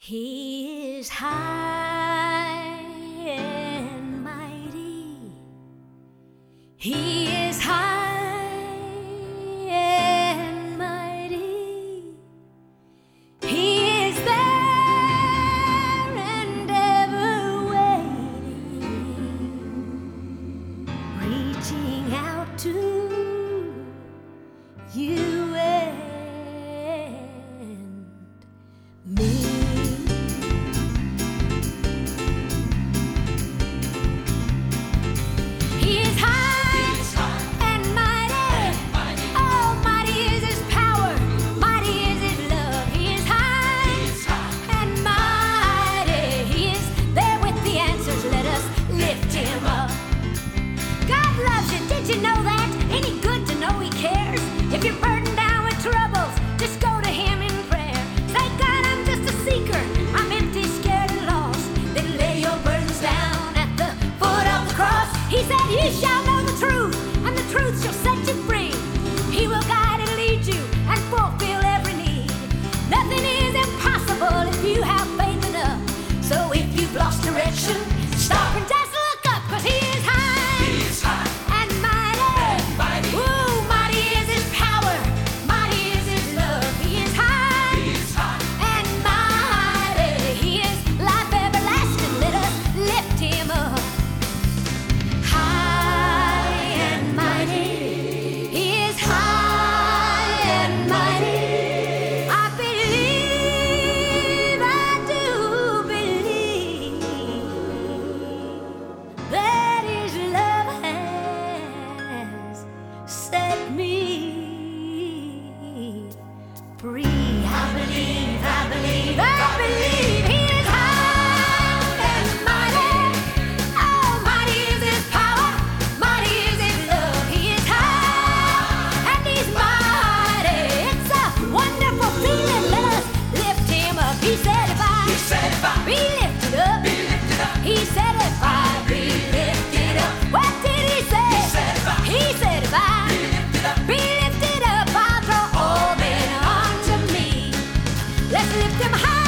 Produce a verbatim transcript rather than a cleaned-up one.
He is high and mighty. He is high and mighty. He is there and ever waiting, reaching out to you and me. Did you know that? Ain't it good to know He cares? If you're burdened down with troubles, just go to Him in prayer. Say, God, I'm just a seeker. I'm empty, scared, and lost. Then lay your burdens down at the foot of the cross. He said, you shall know the truth, and the truth shall set you free. He will guide and lead you and fulfill every need. Nothing is impossible if you have faith enough. So if you've lost direction, stop and just look up, 'cause He is high. He is high. Free. I believe, I believe, I believe He is high and mighty. Oh, mighty is His power, mighty is His love. He is high and He's mighty. It's a wonderful feeling. Let us lift Him up. He said if I, He said if I be lifted up, be lifted up. He said if I be lifted up. What did He say? He said if I, He said if I be lifted up. be lifted up, I'll draw all men unto me. Let's lift Him high.